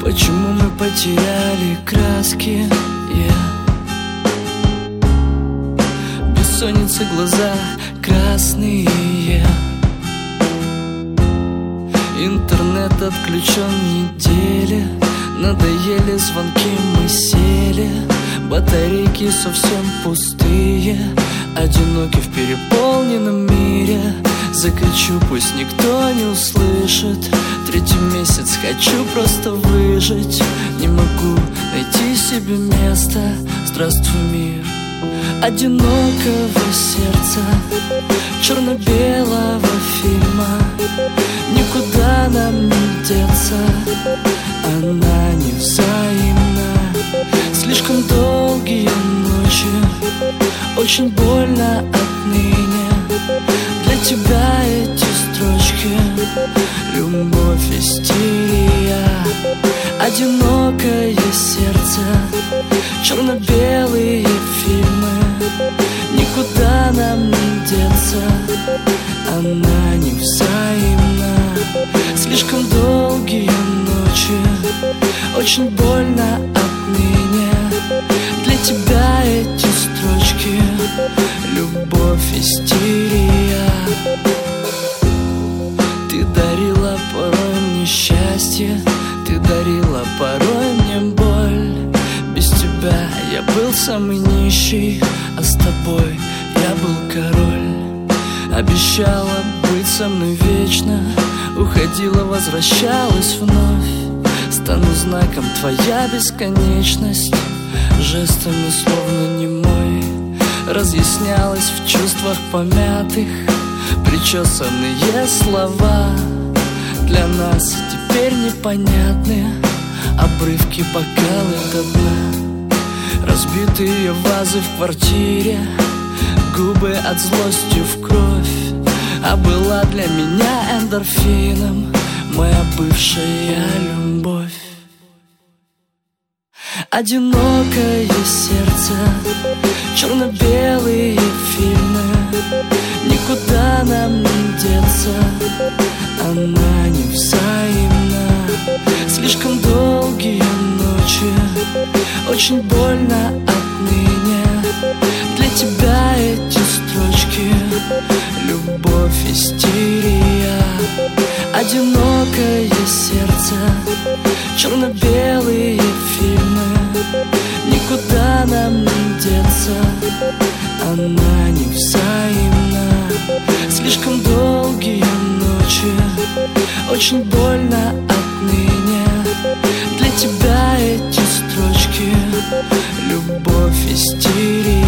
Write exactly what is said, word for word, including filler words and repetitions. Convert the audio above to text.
Почему мы потеряли краски? Yeah. Бессонница, глаза красные. Интернет отключен неделя. Надоели звонки, мы сели. Батарейки совсем пустые. Одиноки в переполненном мире. Закричу, пусть никто не услышит. Третий месяц хочу просто выжить. Не могу найти себе места. Здравствуй, мир одинокого сердца, черно-белого фильма. Никуда нам не деться, она невзаимна. Слишком долгие ночи, очень больно отныне. Для тебя эти строчки, любовь, истерия. Одинокое сердце, черно-белые фильмы. Никуда нам не деться, она невзаимна. Слишком долгие ночи, очень больно отныне. Для тебя эти строчки, любовь, истерия. Ты дарила порой мне счастье, ты дарила порой мне боль. Без тебя я был самый нищий, а с тобой я был король. Обещала быть со мной вечно, уходила, возвращалась вновь. Стану знаком твоя бесконечность, жестами словно немой. Разъяснялась в чувствах помятых, причесанные слова. Для нас теперь непонятны обрывки бокала до дна. Разбитые вазы в квартире, губы от злости в кровь. А была для меня эндорфином моя бывшая любовь. Одинокое сердце, черно-белые фильмы. Никуда нам не деться, она невзаимна. Слишком долгие ночи, очень больно отныне. Для тебя эти строчки, любовь, истерия. Одинокое сердце, черно-белые фильмы. Никуда нам не деться, она невзаимна. Слишком долгие ночи, очень больно отныне. Для тебя эти строчки, любовь, истерия.